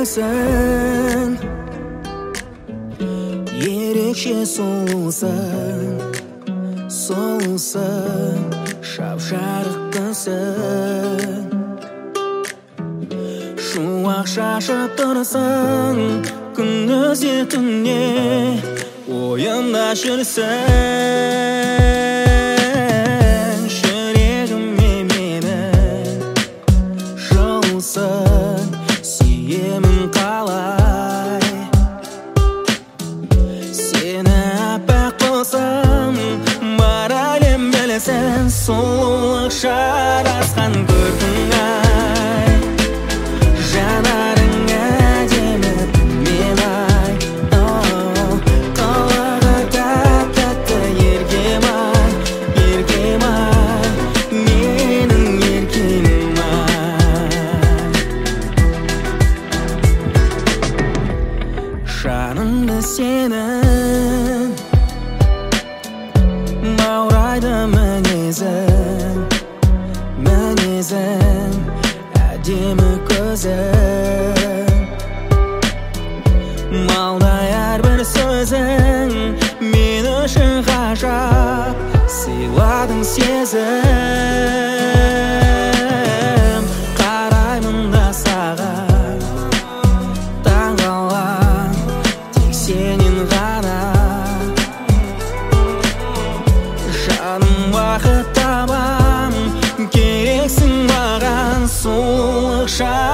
әдемісің, ерекше сұлусың, шап-жарық күнсің. Шуақ шашып тұрсың, күндіз түнде ойымда жүрсің. Жүрегіме мені жылсың, сүйемін қалай. Сені аппақ болсам, бар әлем білсін, сұлулық жарасқан көркің ай. Жанарың әдемі мен ай, қылығы тәп-тәтті еркем ай, менің еркем ай. Жанымды сенің баурайды мінезің, әдемі көзің. Малдай әрбір сөзің мен үшін ғажап, сыйладың сезім. Қараймын да саған таңғалам, тек сенен ғана. Жаным бақыт табам, керексің маған, сұлулық